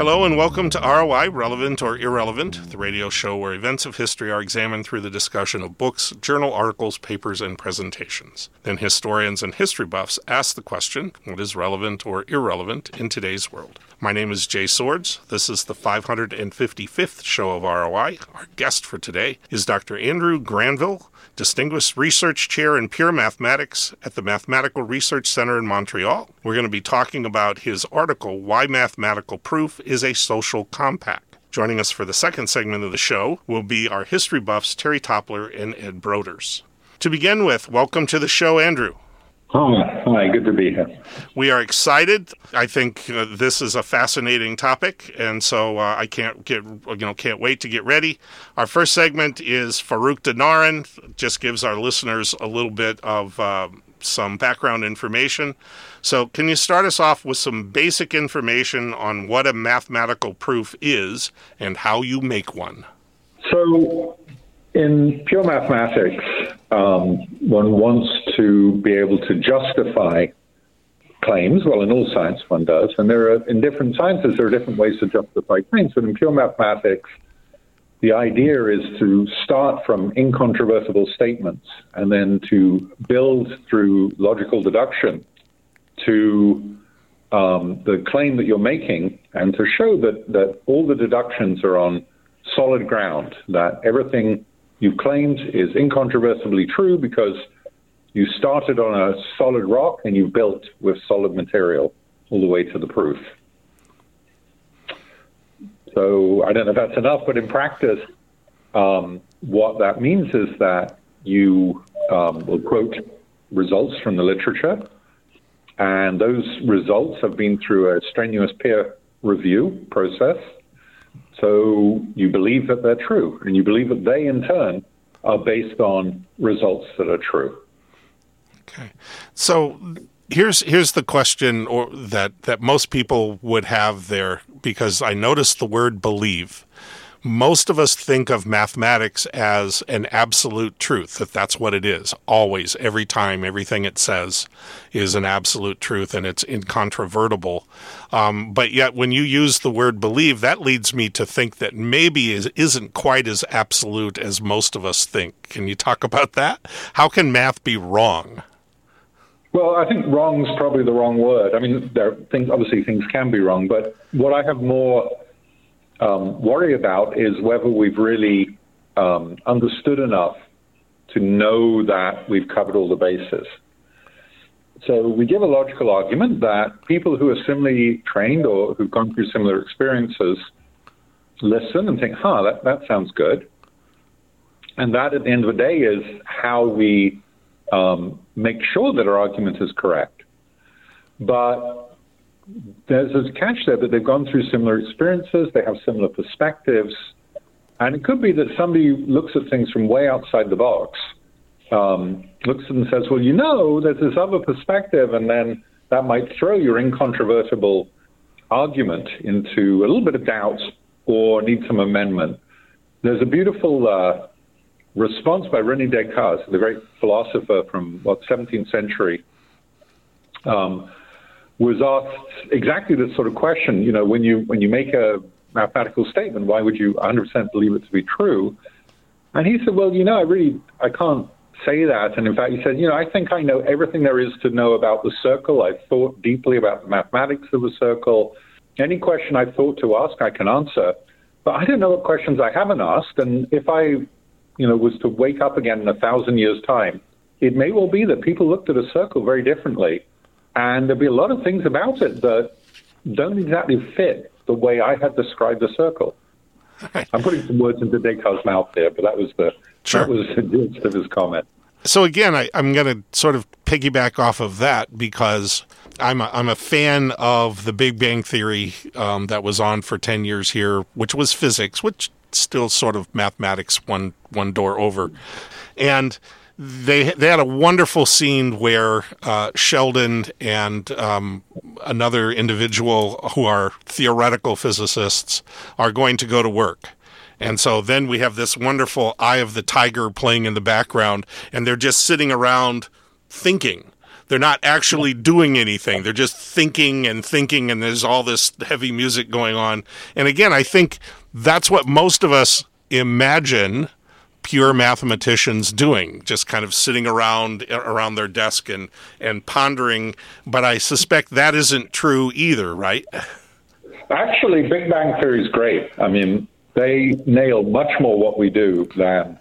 Hello and welcome to ROI, Relevant or Irrelevant, the radio show where events of history are examined through the discussion of books, journal articles, papers, and presentations. Then historians and history buffs ask the question, what is relevant or irrelevant in today's world? My name is Jay Swords. This is the 555th show of ROI. Our guest for today is Dr. Andrew Granville, Distinguished Research Chair in Pure Mathematics at the Mathematical Research Center in Montreal. We're going to be talking about his article, Why Mathematical Proof is a Social Compact. Joining us for the second segment of the show will be our history buffs, Terry Toppler and Ed Broders. To begin with, welcome to the show, Andrew. Hi, good to be here. We are excited. I think this is a fascinating topic, and so I can't wait to get ready. Our first segment is Farouk Dinaran. Just gives our listeners a little bit of some background information. So, can you start us off with some basic information on what a mathematical proof is and how you make one? So, in pure mathematics, one wants to be able to justify claims. Well, in all science one does, and in different sciences there are different ways to justify claims. But in pure mathematics, the idea is to start from incontrovertible statements and then to build through logical deduction to the claim that you're making, and to show that all the deductions are on solid ground, that everything you claimed is incontrovertibly true because you started on a solid rock and you built with solid material all the way to the proof. So I don't know if that's enough, but in practice, what that means is that you will quote results from the literature, and those results have been through a strenuous peer review process. So you believe that they're true, and you believe that they, in turn, are based on results that are true. Okay. So here's the question that most people would have there, because I noticed the word believe. Most of us think of mathematics as an absolute truth, that's what it is. Always, every time, everything it says is an absolute truth and it's incontrovertible. But yet when you use the word believe, that leads me to think that maybe it isn't quite as absolute as most of us think. Can you talk about that? How can math be wrong? Well, I think wrong is probably the wrong word. I mean, obviously things can be wrong, but what I have more worry about is whether we've really understood enough to know that we've covered all the bases. So we give a logical argument that people who are similarly trained or who've gone through similar experiences listen and think, that sounds good. And that, at the end of the day, is how we make sure that our argument is correct. But there's a catch there that they've gone through similar experiences, they have similar perspectives, and it could be that somebody looks at things from way outside the box, looks and says, well, there's this other perspective, and then that might throw your incontrovertible argument into a little bit of doubt or need some amendment. There's a beautiful response by René Descartes, the great philosopher from 17th century, was asked exactly this sort of question. When you make a mathematical statement, why would you 100% believe it to be true? And he said, well, I can't say that. And in fact, he said, I think I know everything there is to know about the circle. I've thought deeply about the mathematics of the circle. Any question I've thought to ask, I can answer. But I don't know what questions I haven't asked. And if I, was to wake up again in 1,000 years' time, it may well be that people looked at a circle very differently. And there'll be a lot of things about it that don't exactly fit the way I had described the circle. I'm putting some words into Descartes' mouth there, but that was the gist of his comment. So again, I'm going to sort of piggyback off of that because I'm a fan of the Big Bang Theory that was on for 10 years here, which was physics, which still sort of mathematics one door over. And they had a wonderful scene where Sheldon and another individual who are theoretical physicists are going to go to work. And so then we have this wonderful Eye of the Tiger playing in the background, and they're just sitting around thinking. they're not actually doing anything. They're just thinking, and there's all this heavy music going on. And again, I think that's what most of us imagine pure mathematicians doing, just kind of sitting around their desk and pondering. But I suspect that isn't true either, right? Actually, Big Bang Theory is great. I mean, they nail much more what we do than,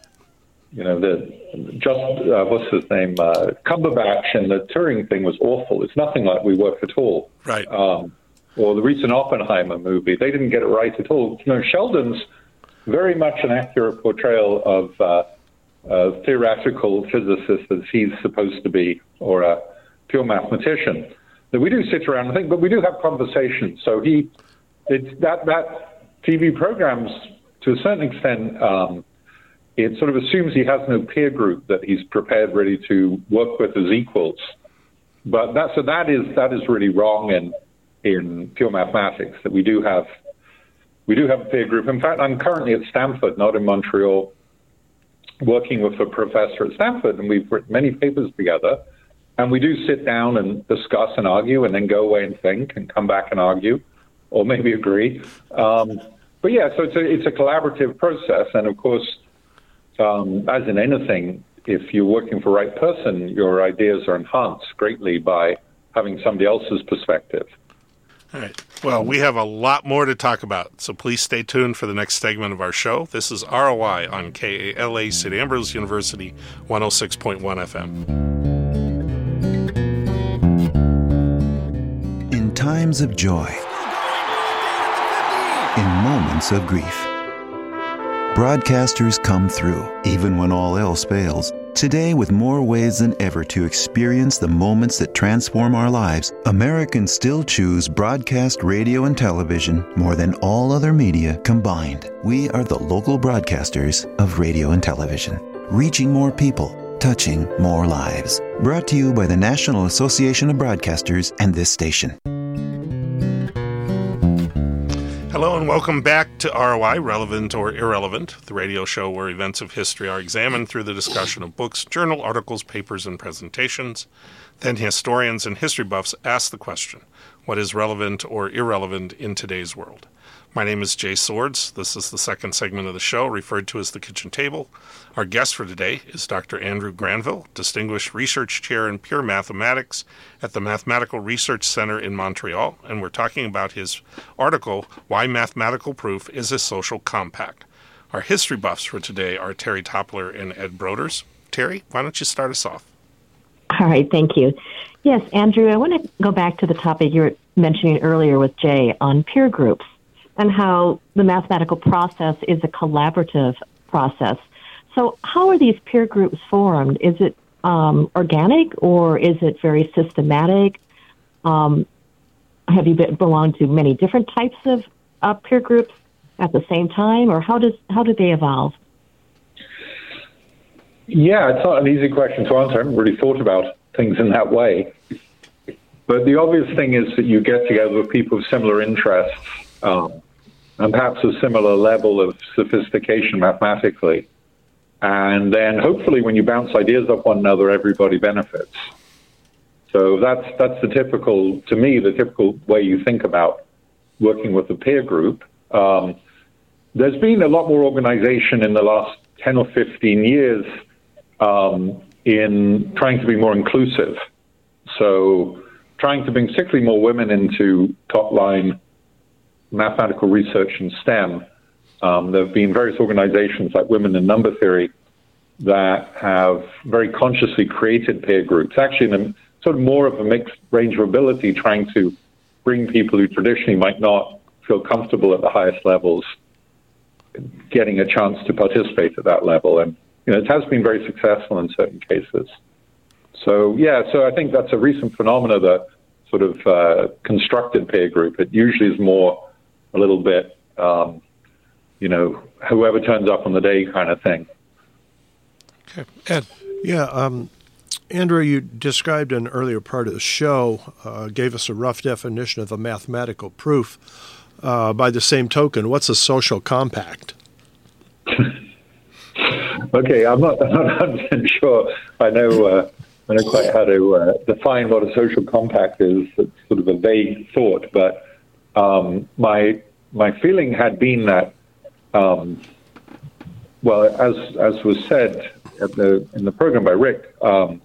what's his name? Cumberbatch and the Turing thing was awful. It's nothing like We Work at all. Right. Or the recent Oppenheimer movie. They didn't get it right at all. Sheldon's very much an accurate portrayal of a theoretical physicist as he's supposed to be, or a pure mathematician. That we do sit around and think, but we do have conversations. So that TV programs, to a certain extent, it sort of assumes he has no peer group that he's prepared really to work with as equals. But that is really wrong in pure mathematics, that we do have a peer group. In fact, I'm currently at Stanford, not in Montreal, working with a professor at Stanford, and we've written many papers together. And we do sit down and discuss and argue, and then go away and think and come back and argue, or maybe agree. But yeah, so it's a collaborative process. And of course, as in anything, if you're working for the right person, your ideas are enhanced greatly by having somebody else's perspective. All right. Well, we have a lot more to talk about, so please stay tuned for the next segment of our show. This is ROI on KALA St. Ambrose University, 106.1 FM. In times of joy, in moments of grief, broadcasters come through, even when all else fails. Today, with more ways than ever to experience the moments that transform our lives, Americans still choose broadcast radio and television more than all other media combined. We are the local broadcasters of radio and television, reaching more people, touching more lives. Brought to you by the National Association of Broadcasters and this station. Hello and welcome back to ROI, Relevant or Irrelevant, the radio show where events of history are examined through the discussion of books, journal articles, papers, and presentations. Then historians and history buffs ask the question, what is relevant or irrelevant in today's world? My name is Jay Swords. This is the second segment of the show, referred to as the Kitchen Table. Our guest for today is Dr. Andrew Granville, Distinguished Research Chair in Pure Mathematics at the Mathematical Research Center in Montreal, and we're talking about his article, Why Mathematical Proof is a Social Compact. Our history buffs for today are Terry Toppler and Ed Broders. Terry, why don't you start us off? All right, thank you. Yes, Andrew, I want to go back to the topic you were mentioning earlier with Jay on peer groups, and how the mathematical process is a collaborative process. So how are these peer groups formed? Is it organic, or is it very systematic? Have you belonged to many different types of peer groups at the same time, or how do they evolve? Yeah, it's not an easy question to answer. I haven't really thought about things in that way. But the obvious thing is that you get together with people with similar interests, and perhaps a similar level of sophistication mathematically. And then hopefully when you bounce ideas off one another, everybody benefits. So that's the typical way you think about working with a peer group. There's been a lot more organization in the last 10 or 15 years in trying to be more inclusive. So trying to bring particularly more women into top-line mathematical research in STEM. There have been various organizations like Women in Number Theory that have very consciously created peer groups, actually in a sort of more of a mixed range of ability, trying to bring people who traditionally might not feel comfortable at the highest levels getting a chance to participate at that level. And it has been very successful in certain cases. So I think that's a recent phenomenon, the sort of constructed peer group. It usually is more a little bit, whoever turns up on the day kind of thing. Okay. Ed. Yeah, Andrew, you described an earlier part of the show, gave us a rough definition of a mathematical proof. By the same token, what's a social compact? Okay, I'm not 100% sure I know I don't quite how to define what a social compact is. It's sort of a vague thought, but my feeling had been that, well, as was said in the program by Rick,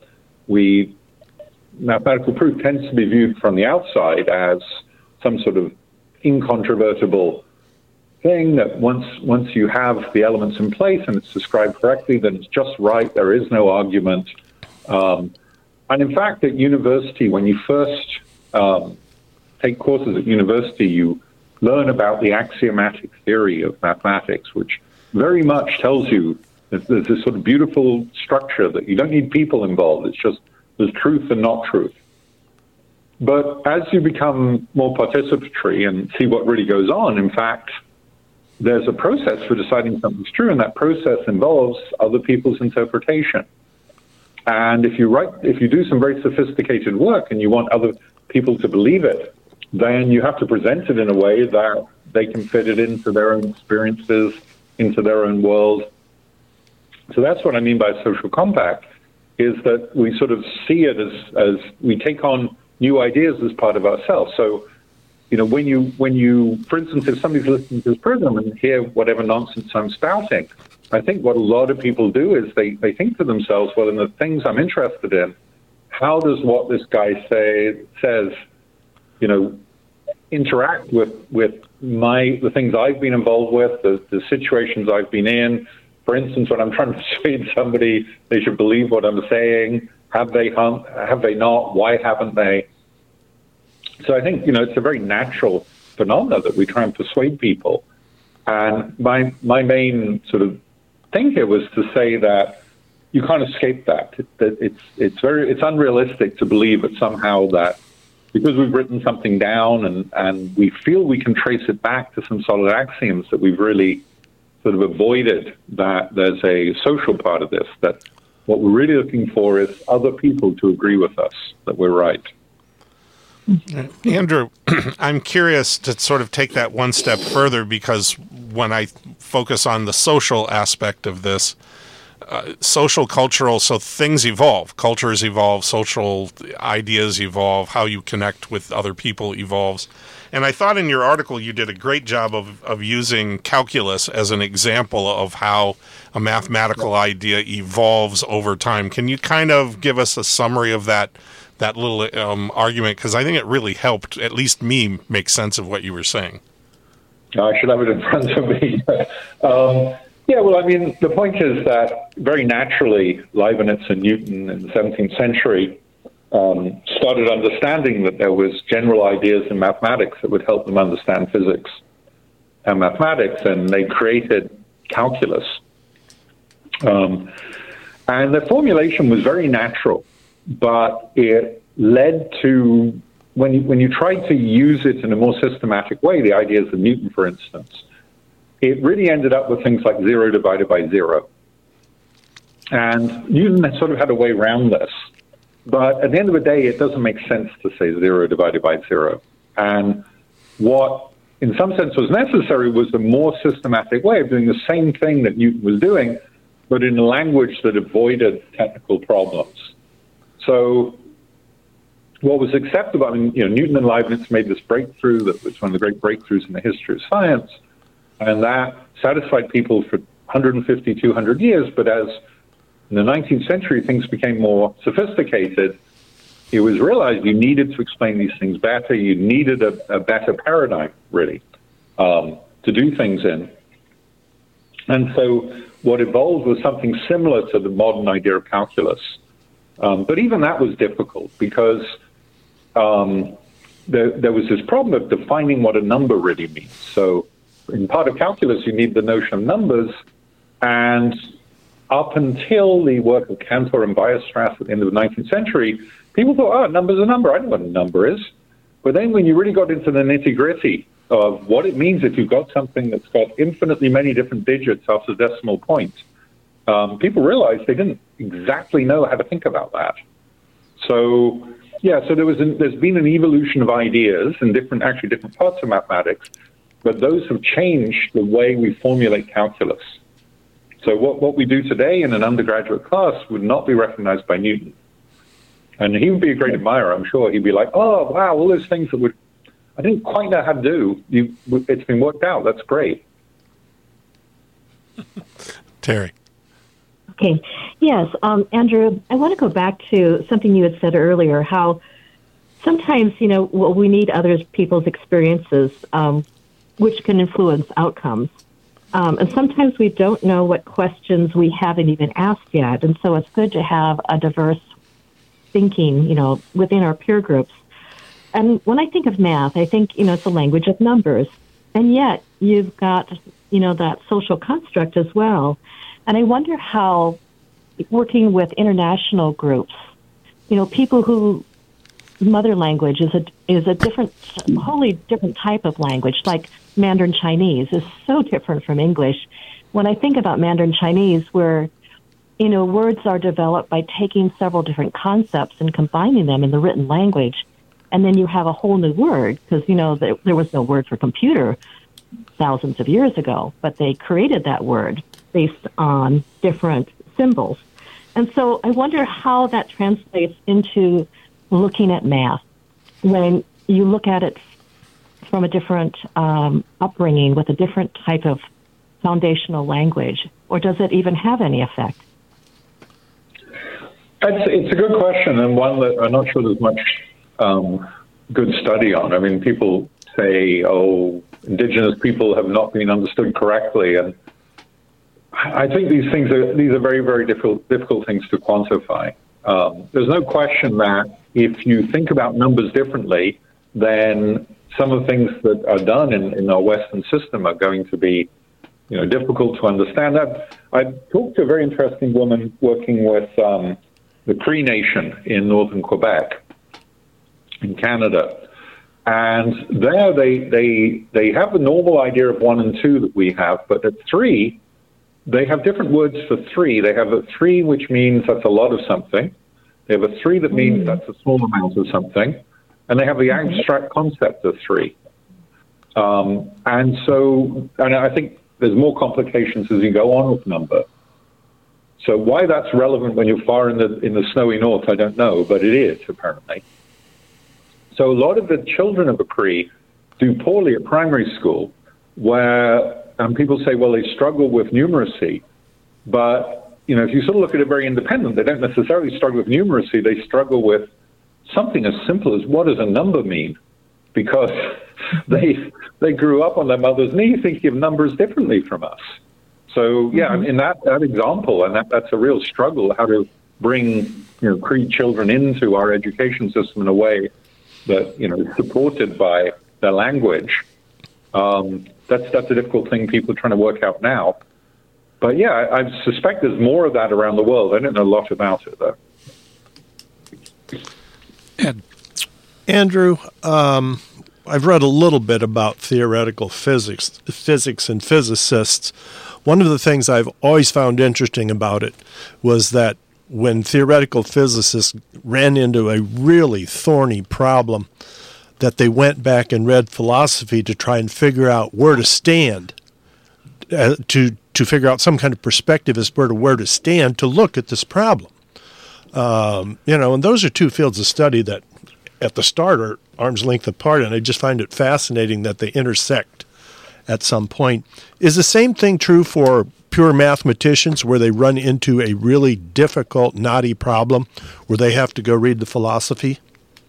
mathematical proof tends to be viewed from the outside as some sort of incontrovertible thing that once you have the elements in place and it's described correctly, then it's just right. There is no argument. And in fact, at university, when you first take courses at university, you learn about the axiomatic theory of mathematics, which very much tells you that there's this sort of beautiful structure that you don't need people involved. It's just there's truth and not truth. But as you become more participatory and see what really goes on, in fact, there's a process for deciding something's true, and that process involves other people's interpretation. And if you do some very sophisticated work and you want other people to believe it, then you have to present it in a way that they can fit it into their own experiences, into their own world. So that's what I mean by social compact, is that we sort of see it as we take on new ideas as part of ourselves. So, when you, for instance, if somebody's listening to this program and hear whatever nonsense I'm spouting, I think what a lot of people do is they think to themselves, well, in the things I'm interested in, how does what this guy says, interact with the things I've been involved with, the situations I've been in. For instance, when I'm trying to persuade somebody they should believe what I'm saying, have they not? Why haven't they? So I think, it's a very natural phenomenon that we try and persuade people. And my main sort of thing here was to say that you can't escape that. That it's unrealistic to believe that somehow that because we've written something down and we feel we can trace it back to some solid axioms, that we've really sort of avoided that there's a social part of this, that what we're really looking for is other people to agree with us that we're right. Andrew, I'm curious to sort of take that one step further, because when I focus on the social aspect of this, social, cultural, so things evolve, cultures evolve, social ideas evolve, how you connect with other people evolves. And I thought in your article you did a great job of using calculus as an example of how a mathematical idea evolves over time. Can you kind of give us a summary of that little argument? Because I think it really helped, at least me, make sense of what you were saying. I should have it in front of me. Yeah, well, I mean, the point is that very naturally, Leibniz and Newton in the 17th century started understanding that there was general ideas in mathematics that would help them understand physics and mathematics, and they created calculus. And the formulation was very natural, but it led to, when you tried to use it in a more systematic way, the ideas of Newton, for instance, it really ended up with things like 0 divided by 0. And Newton sort of had a way around this. But at the end of the day, it doesn't make sense to say 0 divided by 0. And what, in some sense, was necessary was a more systematic way of doing the same thing that Newton was doing, but in a language that avoided technical problems. So what was acceptable, I mean, Newton and Leibniz made this breakthrough that was one of the great breakthroughs in the history of science, and that satisfied people for 150, 200 years, but as in the 19th century things became more sophisticated, it was realized you needed to explain these things better, you needed a better paradigm, really, to do things in. And so what evolved was something similar to the modern idea of calculus. But even that was difficult because there was this problem of defining what a number really means. So in part of calculus, you need the notion of numbers, and up until the work of Cantor and Weierstrass at the end of the 19th century, people thought, a number's a number. I know what a number is. But then when you really got into the nitty-gritty of what it means if you've got something that's got infinitely many different digits after the decimal point, people realized they didn't exactly know how to think about that. So, so there's been an evolution of ideas in different parts of mathematics, but those have changed the way we formulate calculus. So what we do today in an undergraduate class would not be recognized by Newton. And he would be a great admirer, I'm sure. He'd be like, oh, wow, all those things that I didn't quite know how to do. It's been worked out. That's great. Terry. Okay. Yes, Andrew, I want to go back to something you had said earlier, how sometimes, we need other people's experiences, which can influence outcomes. And sometimes we don't know what questions we haven't even asked yet. And so it's good to have a diverse thinking, within our peer groups. And when I think of math, I think, it's a language of numbers. And yet you've got, that social construct as well. And I wonder how working with international groups, people who mother language is a different, wholly different type of language, like Mandarin Chinese is so different from English. When I think about Mandarin Chinese, where, words are developed by taking several different concepts and combining them in the written language, and then you have a whole new word, because, there was no word for computer thousands of years ago, but they created that word based on different symbols. And so I wonder how that translates into looking at math when you look at it from a different upbringing with a different type of foundational language, or does it even have any effect? It's a good question, and one that I'm not sure there's much good study on. I mean, people say, indigenous people have not been understood correctly, and I think these are very, very difficult things to quantify. There's no question that if you think about numbers differently, then some of the things that are done in our Western system are going to be, difficult to understand. I talked to a very interesting woman working with the Cree Nation in northern Quebec, in Canada, and there they have the normal idea of 1 and 2 that we have, but at 3. They have different words for 3. They have a 3, which means that's a lot of something. They have a 3 that means that's a small amount of something. And they have the abstract concept of 3. And I think there's more complications as you go on with number. So why that's relevant when you're far in the snowy north, I don't know, but it is, apparently. So a lot of the children of the Cree do poorly at primary school, where people say, well, they struggle with numeracy. But, if you sort of look at it very independent, they don't necessarily struggle with numeracy. They struggle with something as simple as, what does a number mean? Because they grew up on their mother's knee thinking of numbers differently from us. So, yeah, in that example, and that's a real struggle, how to bring, Cree children into our education system in a way that, is supported by their language. That's a difficult thing people are trying to work out now. But yeah, I suspect there's more of that around the world. I don't know a lot about it, though. Ed. Andrew, I've read a little bit about theoretical physics and physicists. One of the things I've always found interesting about it was that when theoretical physicists ran into a really thorny problem, that they went back and read philosophy to try and figure out where to stand, to figure out some kind of perspective as to where to stand to look at this problem. And those are two fields of study that at the start are arm's length apart, and I just find it fascinating that they intersect at some point. Is the same thing true for pure mathematicians, where they run into a really difficult, knotty problem where they have to go read the philosophy?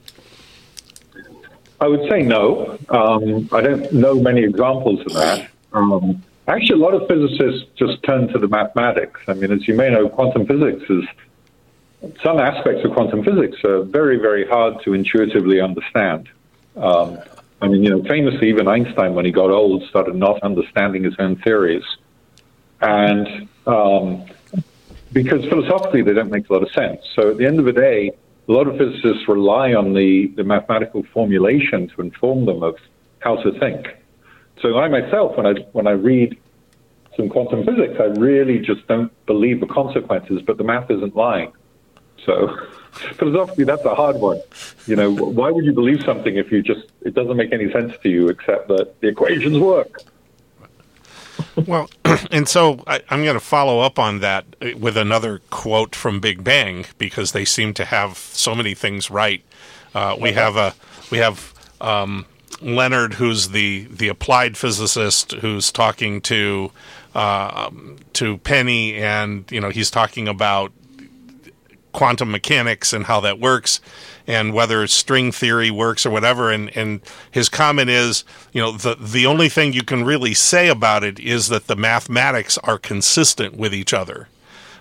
I would say no. I don't know many examples of that. Actually, a lot of physicists just turn to the mathematics. I mean, as you may know, quantum physics some aspects of quantum physics are very, very hard to intuitively understand. Famously, even Einstein, when he got old, started not understanding his own theories. And because philosophically, they don't make a lot of sense. So at the end of the day, a lot of physicists rely on the mathematical formulation to inform them of how to think. So I myself, when I read some quantum physics, I really just don't believe the consequences, but the math isn't lying. So philosophically, that's a hard one. Why would you believe something if it doesn't make any sense to you except that the equations work? Well, and so I'm going to follow up on that with another quote from Big Bang, because they seem to have so many things right. We have Leonard, who's the applied physicist, who's talking to Penny, and he's talking about quantum mechanics and how that works, and whether string theory works or whatever. And his comment is, the only thing you can really say about it is that the mathematics are consistent with each other.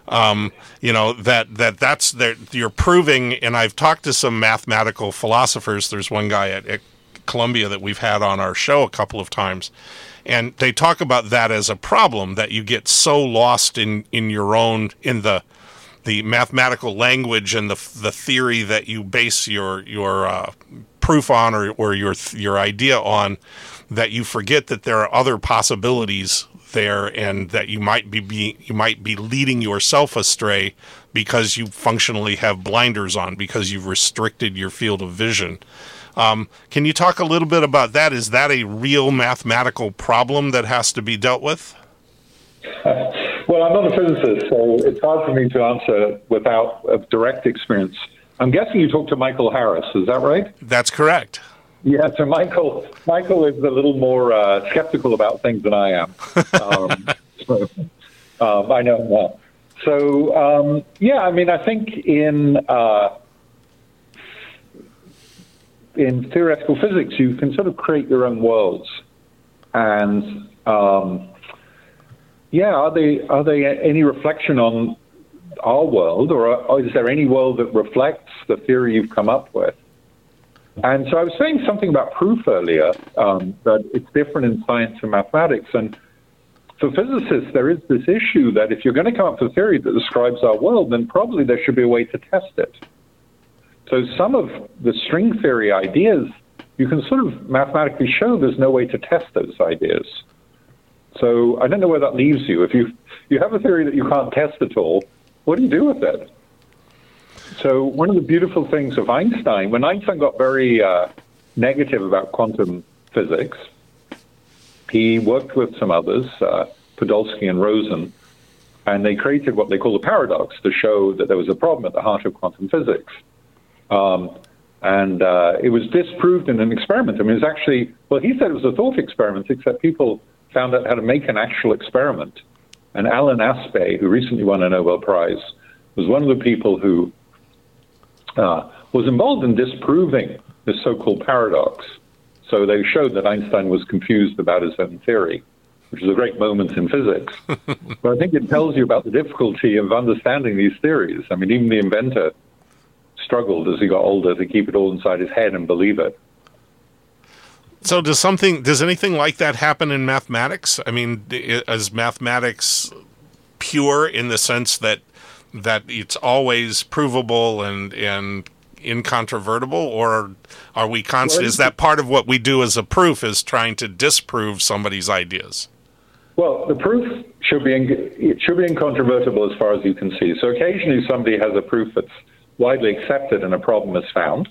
That's you're proving. And I've talked to some mathematical philosophers. There's one guy at Columbia that we've had on our show a couple of times, and they talk about that as a problem, that you get so lost in the mathematical language and the theory that you base your proof on or your idea on, that you forget that there are other possibilities there, and that you might be leading yourself astray because you functionally have blinders on, because you've restricted your field of vision. Can you talk a little bit about that? Is that a real mathematical problem that has to be dealt with? Well, I'm not a physicist, so it's hard for me to answer without a direct experience. I'm guessing you talked to Michael Harris, is that right? That's correct. Yeah, so Michael is a little more skeptical about things than I am. I know him well. So, I think in theoretical physics, you can sort of create your own worlds. And, are they any reflection on our world, or is there any world that reflects the theory you've come up with? And so I was saying something about proof earlier, that it's different in science and mathematics. And for physicists, there is this issue that if you're going to come up with a theory that describes our world, then probably there should be a way to test it. So some of the string theory ideas, you can sort of mathematically show there's no way to test those ideas. So I don't know where that leaves you. If you have a theory that you can't test at all, what do you do with it? So one of the beautiful things of Einstein, when Einstein got very negative about quantum physics, he worked with some others, Podolsky and Rosen, and they created what they call the paradox to show that there was a problem at the heart of quantum physics. And it was disproved in an experiment. I mean, it was actually, well, he said it was a thought experiment, except people found out how to make an actual experiment. And Alan Aspect, who recently won a Nobel Prize, was one of the people who was involved in disproving this so-called paradox. So they showed that Einstein was confused about his own theory, which is a great moment in physics. But I think it tells you about the difficulty of understanding these theories. I mean, even the inventor struggled as he got older to keep it all inside his head and believe it. So does anything like that happen in mathematics? I mean, is mathematics pure in the sense that it's always provable and incontrovertible, or are we constant? Is that part of what we do as a proof, is trying to disprove somebody's ideas? Well, the proof should be incontrovertible as far as you can see. So occasionally somebody has a proof that's widely accepted and a problem is found.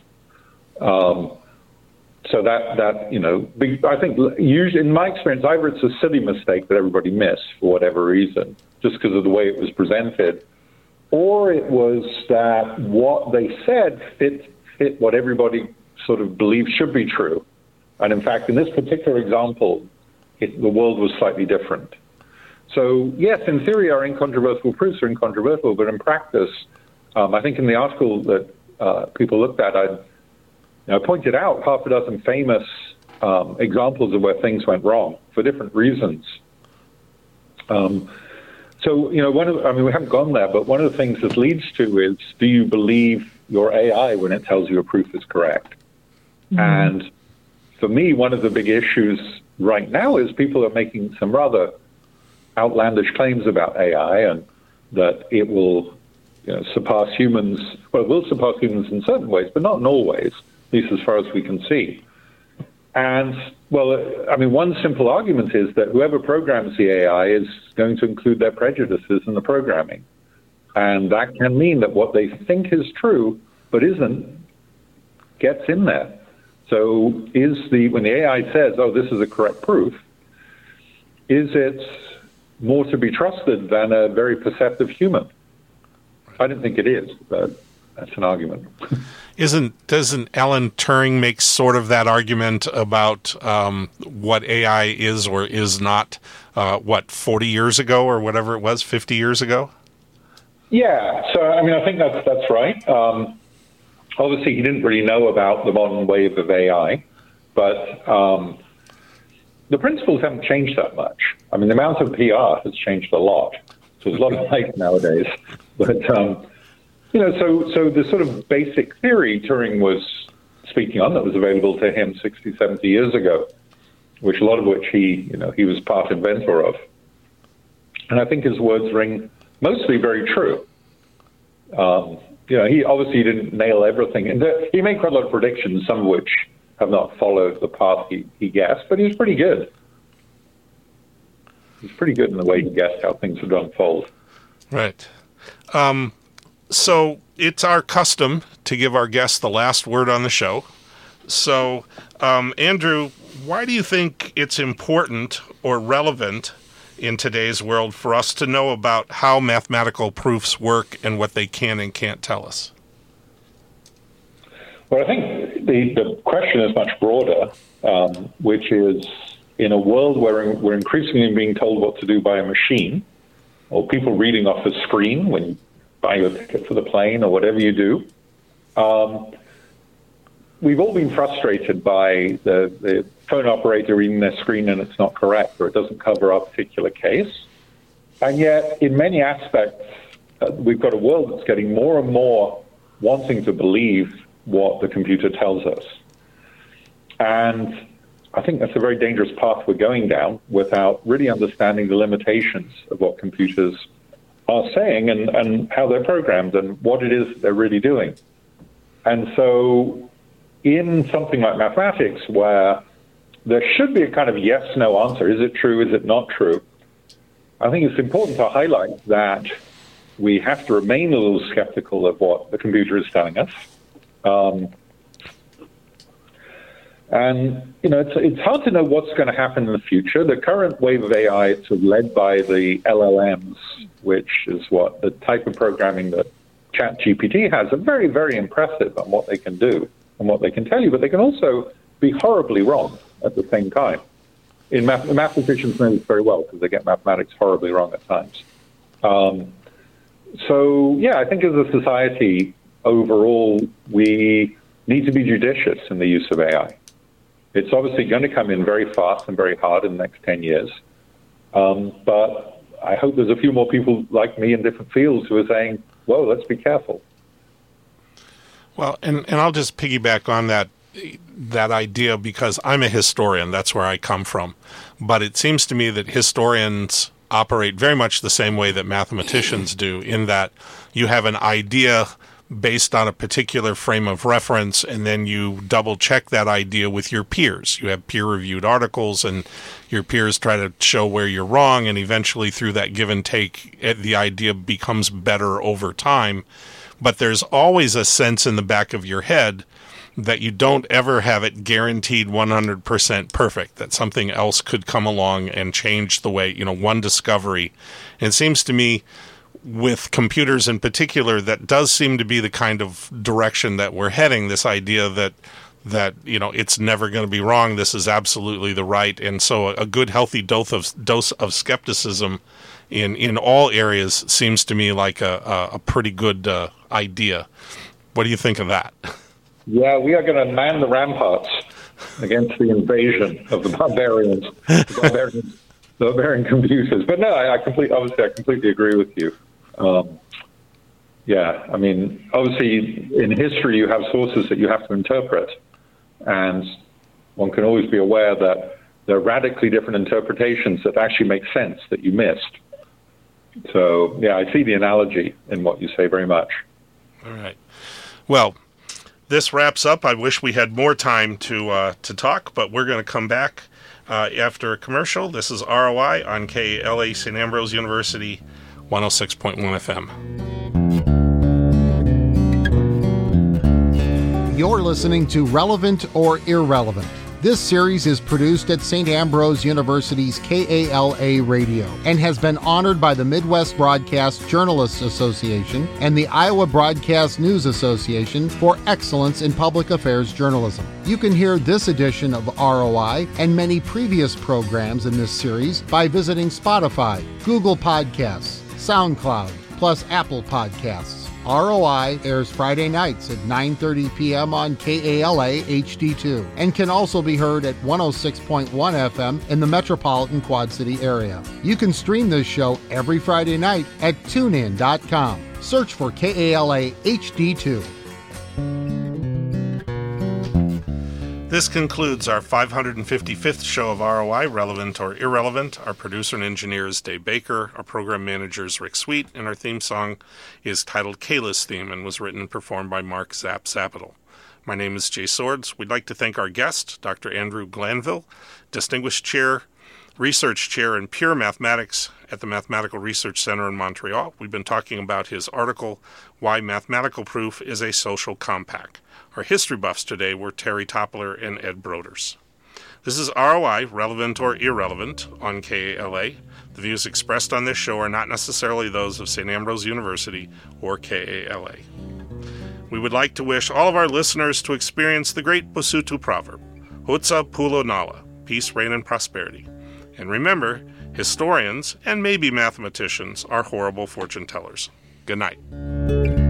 So that I think usually in my experience, either it's a silly mistake that everybody missed for whatever reason, just because of the way it was presented, or it was that what they said fit what everybody sort of believed should be true. And in fact, in this particular example, the world was slightly different. So yes, in theory, our incontrovertible proofs are incontrovertible, but in practice, I think in the article that people looked at, I pointed out half a dozen famous examples of where things went wrong for different reasons. So, we haven't gone there, but one of the things this leads to is, do you believe your AI when it tells you a proof is correct? Mm-hmm. And for me, one of the big issues right now is people are making some rather outlandish claims about AI, and that it will surpass humans. Well, it will surpass humans in certain ways, but not in all ways, at least as far as we can see. And, one simple argument is that whoever programs the AI is going to include their prejudices in the programming. And that can mean that what they think is true, but isn't, gets in there. So when the AI says, oh, this is a correct proof, is it more to be trusted than a very perceptive human. I don't think it is, but that's an argument. Doesn't Alan Turing make sort of that argument about what AI is or is not, 40 years ago or whatever it was, 50 years ago? Yeah, so I mean, I think that's right. Obviously, he didn't really know about the modern wave of AI, but the principles haven't changed that much. I mean, the amount of PR has changed a lot. So there's a lot of hype nowadays. But, so the sort of basic theory Turing was speaking on that was available to him 60, 70 years ago, which a lot of which he was part inventor of. And I think his words ring mostly very true. He obviously didn't nail everything. And he made quite a lot of predictions, some of which have not followed the path he guessed, but he was pretty good. He's pretty good in the way he guessed how things would unfold. Right. So it's our custom to give our guests the last word on the show. So, Andrew, why do you think it's important or relevant in today's world for us to know about how mathematical proofs work and what they can and can't tell us? Well, I think the question is much broader, which is in a world where we're increasingly being told what to do by a machine or people reading off a screen when you buy your ticket for the plane or whatever you do, we've all been frustrated by the phone operator reading their screen and it's not correct or it doesn't cover our particular case. And yet, in many aspects, we've got a world that's getting more and more wanting to believe what the computer tells us. And I think that's a very dangerous path we're going down without really understanding the limitations of what computers are saying and how they're programmed and what it is they're really doing. And so in something like mathematics, where there should be a kind of yes-no answer, is it true, is it not true? I think it's important to highlight that we have to remain a little skeptical of what the computer is telling us. It's hard to know what's going to happen in the future. The current wave of AI is led by the LLMs, which is what the type of programming that ChatGPT has, are very, very impressive on what they can do and what they can tell you, but they can also be horribly wrong at the same time. Mathematicians know this very well because they get mathematics horribly wrong at times. I think as a society, overall, we need to be judicious in the use of AI. It's obviously going to come in very fast and very hard in the next 10 years. But I hope there's a few more people like me in different fields who are saying, whoa, let's be careful. Well, and I'll just piggyback on that idea because I'm a historian. That's where I come from. But it seems to me that historians operate very much the same way that mathematicians do, in that you have an idea based on a particular frame of reference, and then you double-check that idea with your peers. You have peer-reviewed articles, and your peers try to show where you're wrong, and eventually through that give and take, the idea becomes better over time. But there's always a sense in the back of your head that you don't ever have it guaranteed 100% perfect, that something else could come along and change the way, one discovery. And it seems to me, with computers in particular, that does seem to be the kind of direction that we're heading, this idea that it's never going to be wrong, this is absolutely the right. And so a good, healthy dose of skepticism in all areas seems to me like a pretty good idea. What do you think of that? Yeah, we are going to man the ramparts against the invasion of the barbarian computers. But no, I completely agree with you. Obviously in history you have sources that you have to interpret, and one can always be aware that there are radically different interpretations that actually make sense that you missed. So, yeah, I see the analogy in what you say very much. All right. Well, this wraps up. I wish we had more time to talk, but we're going to come back after a commercial. This is ROI on KLA St. Ambrose University, 106.1 FM. You're listening to Relevant or Irrelevant. This series is produced at St. Ambrose University's KALA Radio and has been honored by the Midwest Broadcast Journalists Association and the Iowa Broadcast News Association for excellence in public affairs journalism. You can hear this edition of ROI and many previous programs in this series by visiting Spotify, Google Podcasts, SoundCloud, plus Apple Podcasts. ROI airs Friday nights at 9:30 p.m. on KALA HD2 and can also be heard at 106.1 FM in the metropolitan Quad City area. You can stream this show every Friday night at tunein.com. Search for KALA HD2. This concludes our 555th show of ROI, Relevant or Irrelevant. Our producer and engineer is Dave Baker. Our program manager is Rick Sweet. And our theme song is titled Kayla's Theme and was written and performed by Mark Zapital. My name is Jay Swords. We'd like to thank our guest, Dr. Andrew Glanville, Distinguished Chair, Research Chair in Pure Mathematics at the Mathematical Research Center in Montreal. We've been talking about his article, Why Mathematical Proof is a Social Compact. Our history buffs today were Terry Toppler and Ed Broders. This is ROI, Relevant or Irrelevant, on KALA. The views expressed on this show are not necessarily those of St. Ambrose University or KALA. We would like to wish all of our listeners to experience the great Basutu proverb, Hutsa Pulo Nala, peace, reign, and prosperity. And remember, historians, and maybe mathematicians, are horrible fortune tellers. Good night.